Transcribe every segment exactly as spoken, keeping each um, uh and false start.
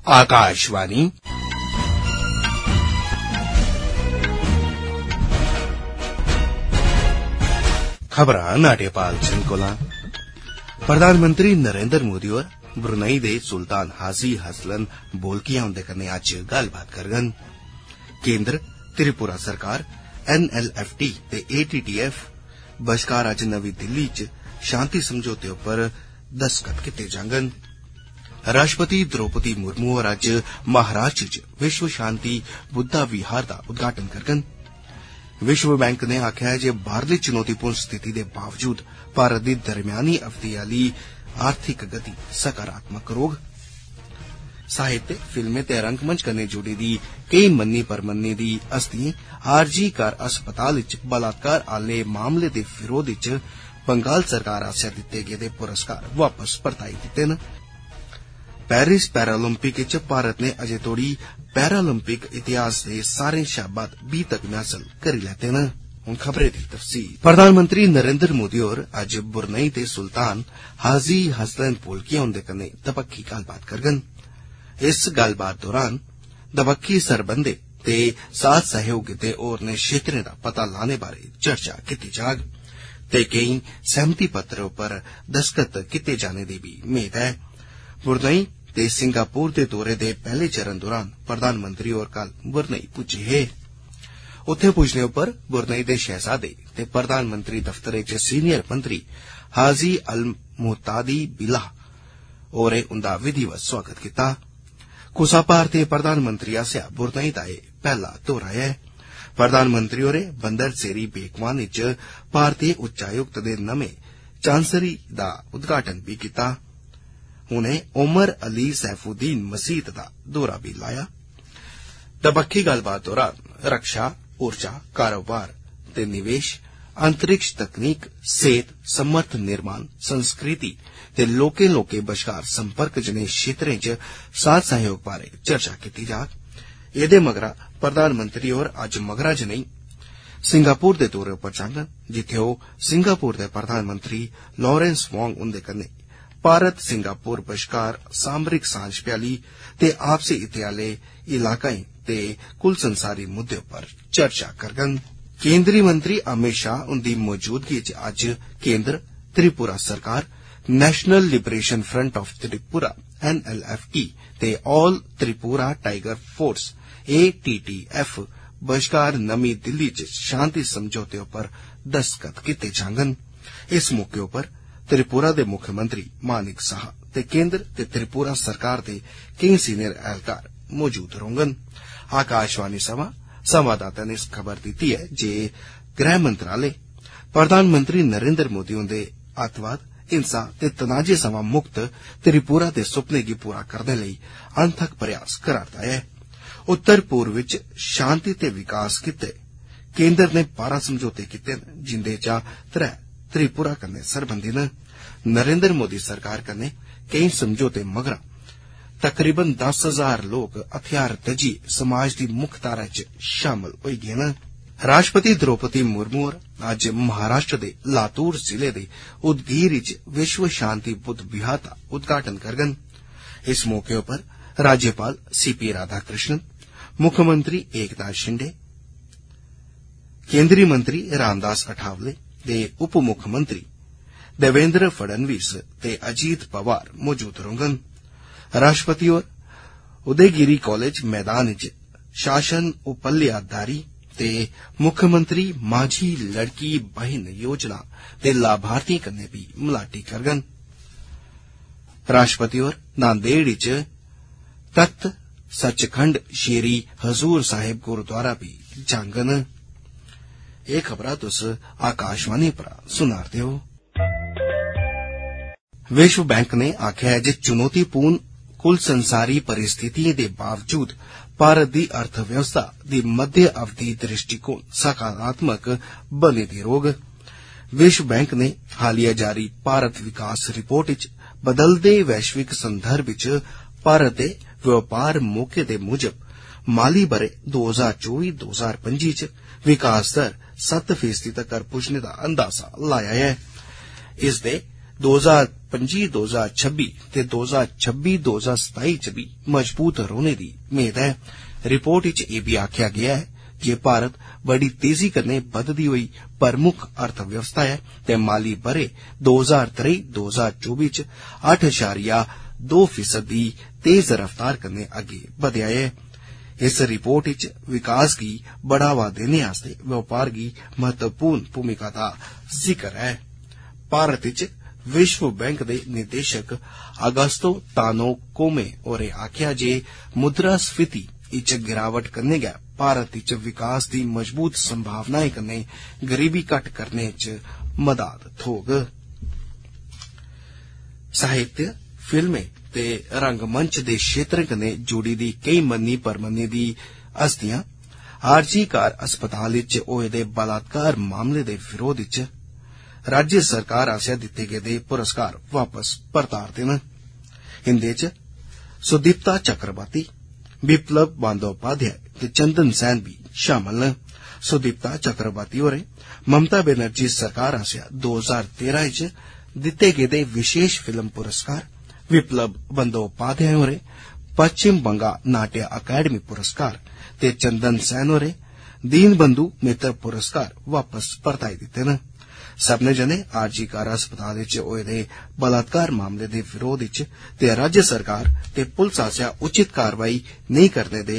आकाशवाणी खबरां नाटेपाल सिंह कोला। प्रधानमंत्री नरेंद्र मोदी होर ब्रुनेई दे सुल्तान हाजी हसलन बोल्किया हुंदे कन्नै अज्ज गल्लबात करङन। केंद्र त्रिपुरा सरकार एन एल एफ टी ते ए टी टी एफ बश्कार अज्ज नमीं दिल्ली च शांति समझौते उप्पर दस्तखत कीते जाङन। राष्ट्रपति द्रौपदी मुर्मू होर अज्ज महाराष्ट्र च विश्व शांति बुद्धा विहार दा उद्घाटन करङन। विश्व बैंक ने आखेआ ऐ जे बाहरली चुनौतीपूर्ण स्थिति दे बावजूद भारत दी दरम्यानी अवधि आली आर्थिक गति सकारात्मक रौह्ग। साहित्य फिल्में ते रंगमंच कन्नै जुड़ी दी केई मन्नी परमन्नी दी हस्तियें आरजी कार अस्पताल च बलात्कार आले मामले दे विरोध च बंगाल सरकार आसेआ दित्ते गेदे पुरस्कार वापस परताई दित्ते न। पेरिस पैरालंपिक च भारत ने अजें तोड़ी पैरालंपिक इतिहास दे सारें शा बद्द बीह् तगमे हासल करी लैते न। हुन खबरें दी तफसील। प्रधानमंत्री नरेंद्र मोदी होर अज्ज ब्रुनेई दे सुल्तान हाजी हसलन बोल्किया हुंदे कन्नै दबक्खी गल्लबात करङन। इस गल्लबात दौरान दबक्खी सरबंधें ते साथ सहयोग दे होरनें क्षेत्रें दा पता लाने बारै चर्चा कीती जाग ते केई सहमति पत्र उप्पर दस्तखत कीते जाने दी भी मेद ऐ। ब्रुनेई ते सिंगापुर दे दौरे दे पैहले चरण दौरान प्रधानमंत्री होर कल ब्रुनेई पुज्जे हे। उत्थे पुज्जने उप्पर ब्रुनेई दे शहजादे ते प्रधानमंत्री दफ्तरै च सीनियर मंत्री हाजी अल मुहतादी बिलाह होरें उंदा विधिवत स्वागत कीता। कुसा भारतीय प्रधानमंत्री आसेआ ब्रुनेई दा एह् पैहला दौरा ऐ। प्रधानमंत्री होरें बंदर सेरी बेकवान च भारतीय उच्चायुक्त दे नमें चांसरी दा उद्घाटन भी कीता। उनें उमर अली सैफुद्दीन मसीत दा दौरा भी लाया। दबक्खी गल्लबात दौरान रक्षा, ऊर्जा, कारोबार ते निवेश, अंतरिक्ष तकनीक, सेहत, समर्थ निर्माण, संस्कृति ते लोकें लोकें बश्कार संपर्क जनेह् क्षेत्रें च साथ सहयोग बारै चर्चा कीती जाग। एह्दे मगरा प्रधानमंत्री होर अज्ज मगरा जनेही सिंगापुर दे दौरे उप्पर जाङन, जित्थे ओह् सिंगापुर दे प्रधानमंत्री लारेंस वोंग हुंदे कन्नै भारत सिंगापुर बश्कार सामरिक सांझ भ्याली ते आपसी हितें आले इलाकाएं ते कुल संसारी मुद्दे उप्पर चर्चा करङन। केंद्री मंत्री अमित शाह हुंदी मौजूदगी च अज्ज केंद्र त्रिपुरा सरकार National Liberation Front of Tripura N L F T ते All Tripura Tiger Force A T T F बश्कार नमीं दिल्ली च शांति समझौते उप्पर दस्तखत कीते जाङन। इस मौके उप्पर त्रिपुरा दे मुक्खमंत्री मानिक साह ते केंद्र ते त्रिपुरा सरकार दे केई सीनियर ऐहलकार मौजूद रौह्ङन। आकाशवाणी सवां संवाददाता ने इस खबर दित्ती ऐ जे गृह मंत्रालय प्रधानमंत्री नरेंद्र मोदी हुंदे अत्तवाद, हिंसा ते तनाजे सवां मुक्त त्रिपुरा दे सुपने गी पूरा करने लेई अनथक प्रयास करा'रदा ऐ। उत्तर पूर्व च शांति ते विकास गित्तै केंद्र ने बारां समझौते कीते न, जिंदे चा त्रै त्रिपुरा कन्नै सरबंधी न। नरेंद्र मोदी सरकार कन्नै केई समझौते मगरा तकरीबन दस हजार लोक हथियार तजी समाज दी मुक्ख धारा च शामल होई गे न। राष्ट्रपति द्रौपदी मुर्मू होर अज्ज महाराष्ट्र दे लातूर जिले दे उदगीर च विश्व शांति बुद्ध विहार दा उद्घाटन करङन। इस मौके उप्पर राज्यपाल सी पी राधाकृष्णन, मुक्खमंत्री एकनाथ शिंदे, केंद्रीय मंत्री रामदास अठावले ते उप मुक्खमंत्री देवेंद्र फडणवीस ते अजीत पवार मौजूद रौह्ङन। राष्ट्रपति होर उदयगिरी कॉलेज मैदान च शासन उपल्याधारी ते मुक्खमंत्री माझी लड़की बहन योजना दे लाभार्थियें कन्नै भी मलाटी करङन। राष्ट्रपति होर नांदेड़ च तख्त सचखंड श्री हजूर साहिब गुरुद्वारा भी जाङन। एह् खबरां तुस आकाशवाणी पर सुना'रदे हो। विश्व बैंक ने आखेआ ऐ जे चुनौतीपूर्ण कुल संसारी परिस्थितियें दे बावजूद भारत दी अर्थव्यवस्था दी मध्य अवधि दृष्टिकोण सकारात्मक बनी दी रौह्ग। विश्व बैंक ने हालिया जारी भारत विकास रिपोर्ट च बदलदे वैश्विक संदर्भ च भारत दे व्यापार मौके दे मुजब माली बरे दो हजार चौबी दो हजार पंजी च विकास दर सत्त फीसदी तक्कर पुज्जने दा अंदाजा लाया ऐ। इसदे दो हजार पंजी दो हजार छब्बी ते दो हजार छब्बी दो हजार सताई च भी मजबूत रौहने दी मेद है। रिपोर्ट च एह भी आखेआ गया है जे भारत बड़ी तेजी कन्नै बधदी होई प्रमुख अर्थव्यवस्था है ते माली बरे दो हजार त्रेई दो हजार चौबी च अट्ठ अशारिया दो फीसद दी तेज रफ्तार कन्नै अग्गे बधेआ है। इस रिपोर्ट च विकास गी बढ़ावा देने आस्तै व्यापार गी महत्वपूर्ण भूमिका दा जिक्र है। भारत च विश्व बैंक दे निदेशक अगस्तो तानो कोमे होरें आखेआ जे मुद्रास्फीति च गिरावट कन्नै गै भारत च विकास दी मजबूत संभावनाएं कन्नै गरीबी घट करने च मदद थ्होग। साहित्य, फिल्में ते रंगमंच दे क्षेत्र कन्नै जुड़ी दी केई मन्नी परमन्नी दी हस्तियां आरजी कार अस्पताल च होए दे बलात्कार मामले दे विरोध च राज्य सरकार आसेआ दित्ते गेदे पुरस्कार वापस परतारदे न। इंदे च सुदीप्ता चक्रवर्ती, बिप्लब बंदोपाध्याय ते चंदन सैन भी शामल न। सुदीप्ता चक्रवर्ती होरें ममता बनर्जी सरकार आसेआ दो हजार तेरह च दित्ते गेदे विशेष फिल्म पुरस्कार, विप्लब बंदोपाध्याय होरें पश्चिम बंगा नाट्य अकादमी पुरस्कार ते चंदन सैन होरें दीनबंधु मित्र पुरस्कार वापस परताई दित्ते न। सब्बने जने आरजी कार अस्पताल च होए दे बलात्कार मामले दे विरोध च ते राज्य सरकार ते पुलस आसेआ उचित कारवाई नेईं करने दे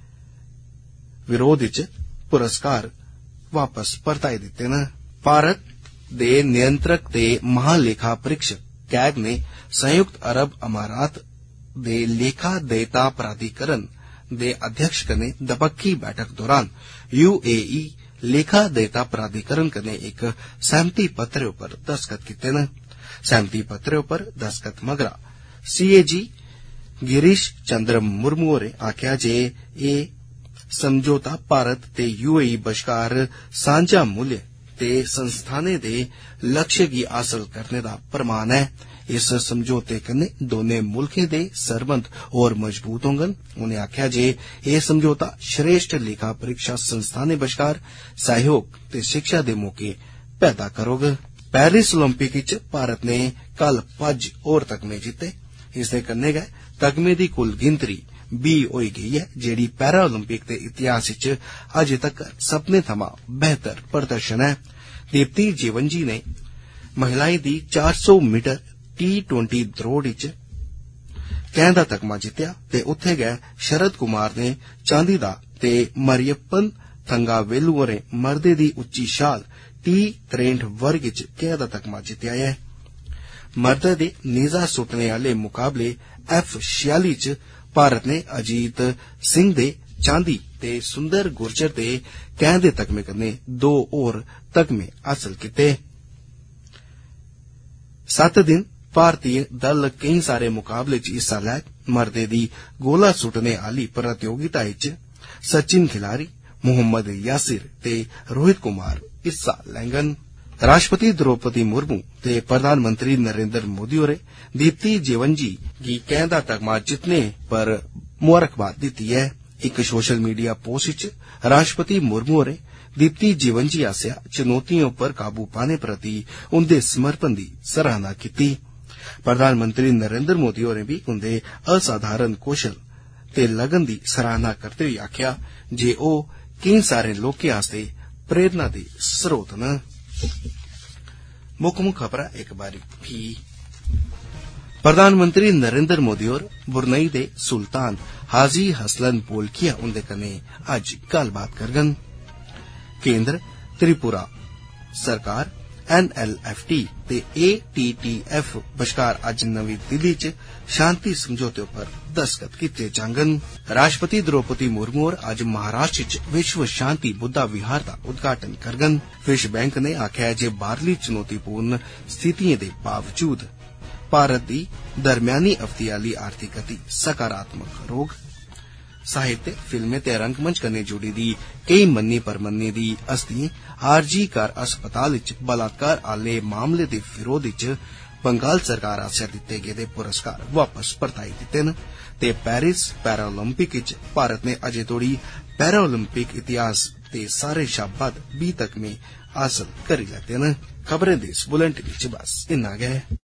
विरोध च पुरस्कार वापस परताई दित्ते न। भारत दे नियंत्रक ते महालेखा परीक्षक कैग ने संयुक्त अरब अमारात दे लेखा देयता प्राधिकरण दे अध्यक्ष कन्नै दपक्खी बैठक दौरान यूएई लेखा देयता प्राधिकरण कन्नै इक सहमति पत्र उप्पर दस्तखत कीते न। सहमति पत्र उप्पर दस्तखत मगरा सीएजी गिरीश चंद्र मुर्मू होरें आखेआ जे एह समझौता भारत ते यूएई बश्कार सांझा मूल्य ते संस्थानें दे लक्ष्य गी हासल करने दा प्रमाण है। इस समझौते कन्नै दोने मुल्खें दे सरबंध होर मजबूत होंगन। उनें आखेआ जे एह समझौता श्रेष्ठ लेखा परीक्षा संस्थानें बश्कार सहयोग ते शिक्षा दे मौके पैदा करोग। पेरिस ओलंपिक च भारत ने कल पंज होर तगमे जित्ते। इसदे कन्नै गै तगमे दी कुल गिनतरी बीह् होई गेई है, जेड़ी पैरा ओलंपिक दे इतिहास च अजें तक सब्बने थमां बेहतर प्रदर्शन है। दीप्ति जीवनजी ने महिलाएं दी चार सौ मीटर टी ट्वेंटी द्रौड़ च कैंह दा तगमा जित्तेआ ते उत्थे गै शरद कुमार ने चांदी दा ते मरियप्पन थंगावेलु होरें मर्दे दी उच्ची शाल टी त्रेंठ वर्ग च कैंह दा तगमा जित्तेआ ऐ। मर्दे दे नेजा सुट्टने आले मुकाबले एफ छियाली च भारत ने अजीत सिंह दे चांदी ते सुंदर गुर्जर दे कैंह दे तगमे कन्नै दो होर तगमे हासल कीते। सत्त दिन भारतीय दल केई सारे मुकाबले च हिस्सा लैग। मर्दे दी गोला सुट्टने आली प्रतियोगिता च सचिन खिलारी, मोहम्मद यासिर ते रोहित कुमार हिस्सा लैंगन। राष्ट्रपति द्रौपदी मुर्मू ते प्रधानमंत्री नरेंद्र मोदी होरें दीप्ति जीवनजी गी कैंह दा तगमा जितने पर मुबारकबाद दित्ती है। इक सोशल मीडिया पोस्ट च राष्ट्रपति मुर्मू होरें दीप्ति जीवनजी आसेआ चुनौतिएं उप्पर काबू पाने प्रति उंदे समर्पण दी सराहना कीती। प्रधानमंत्री नरेंद्र मोदी होरें भी उंदे असाधारण कौशल ते लगन दी सराहना करदे होई आखेआ जे ओह केई सारे लोकें आस्तै प्रेरणा दे स्रोत न। मुक्ख मुक्ख खबरां इक बारी फ्ही। प्रधानमंत्री नरेंद्र मोदी होर ब्रुनेई दे सुल्तान हाजी हसलन बोल्किया उंदे कन्नै अज्ज गल्लबात करङन। केंद्र त्रिपुरा सरकार एन एल एफ टी ते ए टी टी एफ बश्कार अज्ज नमीं दिल्ली च शांति समझौते उप्पर दस्तखत कीते जाङन। राष्ट्रपति द्रौपदी मुर्मू होर अज्ज महाराष्ट्र च विश्व शांति बुद्धा विहार दा उद्घाटन करङन। विश्व बैंक ने आखेआ जे बाहरली चुनौतीपूर्ण स्थितिएं दे बावजूद भारत दी दरम्यानी अवधि आली आर्थिक गति सकारात्मक रौह्ग। साहित्य, फिल्में ते रंगमंच कन्नै जुड़ी दी केई मन्नी परमन्नी दी हस्तियें आरजी कार अस्पताल च बलात्कार आले मामले दे विरोध च बंगाल सरकार आसेआ दित्ते गेदे पुरस्कार वापस परताई दित्ते न ते पेरिस पैराओलंपिक च भारत ने अजें तोड़ी पैराओलंपिक इतिहास दे सारे शा बद्ध बीह् तगमे हासल करी लैते न। खबरें दे इस बुलेटिन च बस इन्ना गै।